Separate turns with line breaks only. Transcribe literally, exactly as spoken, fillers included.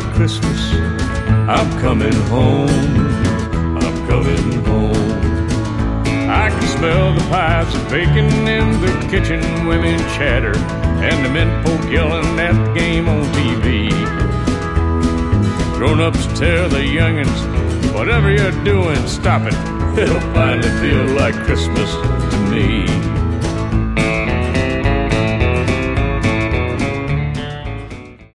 like Christmas. I'm coming home, I'm coming home. I can smell the pies of bacon in the kitchen, women chatter, and the men folk yelling at the game on T V. Grown-ups tell the youngins, whatever you're doing, stop it. It'll finally feel like Christmas to me.